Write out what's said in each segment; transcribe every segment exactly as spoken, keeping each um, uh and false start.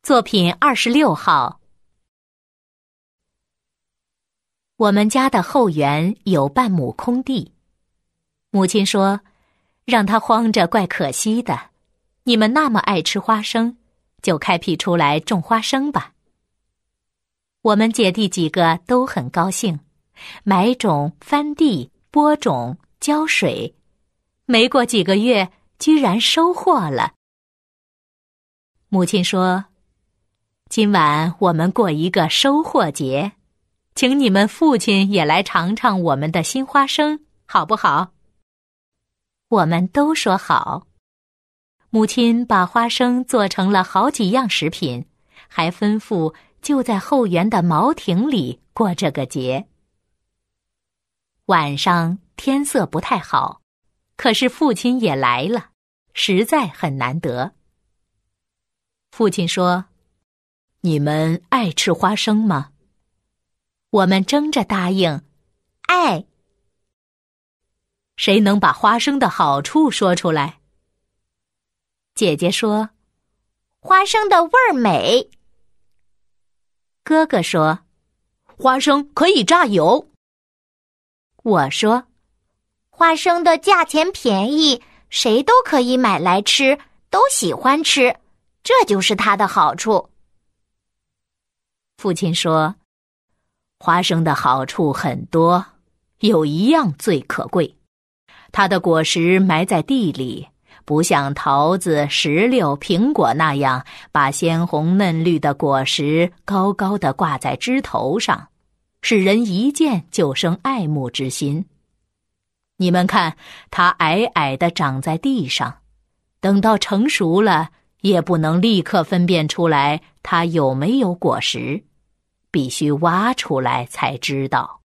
作品二十六号。我们家的后园有半亩空地，母亲说，让它荒着怪可惜的，你们那么爱吃花生，就开辟出来种花生吧。我们姐弟几个都很高兴，买种、翻地、播种、浇水，没过几个月，居然收获了。母亲说，今晚我们过一个收获节，请你们父亲也来尝尝我们的新花生，好不好？我们都说好。母亲把花生做成了好几样食品，还吩咐就在后园的茅亭里过这个节。晚上天色不太好，可是父亲也来了，实在很难得。父亲说，你们爱吃花生吗？我们争着答应，爱。谁能把花生的好处说出来？姐姐说， 花生的味儿美。 哥哥说， 花生可以榨油。 我说， 花生的价钱便宜，谁都可以买来吃，都喜欢吃，这就是它的好处。 父亲说，花生的好处很多，有一样最可贵，它的果实埋在地里，不像桃子、石榴、苹果那样把鲜红嫩绿的果实高高地挂在枝头上，使人一见就生爱慕之心。你们看，它矮矮地长在地上，等到成熟了，也不能立刻分辨出来它有没有果实，必须挖出来才知道。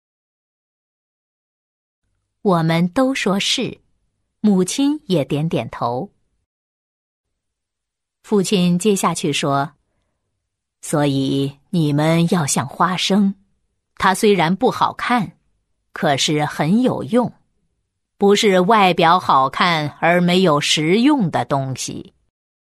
我们都说是，母亲也点点头。父亲接下去说，所以你们要像花生，它虽然不好看，可是很有用，不是外表好看而没有实用的东西。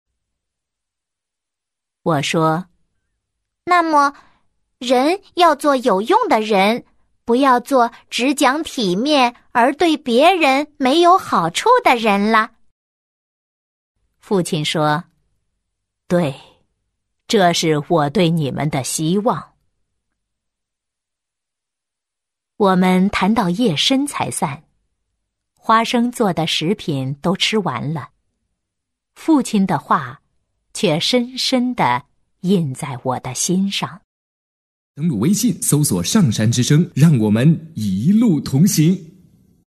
我说， 那么人要做有用的人，不要做只讲体面而对别人没有好处的人了。 父亲说，对，这是我对你们的希望。我们谈到夜深才散，花生做的食品都吃完了，父亲的话却深深地印在我的心上。 登录微信搜索上山之声，让我们一路同行。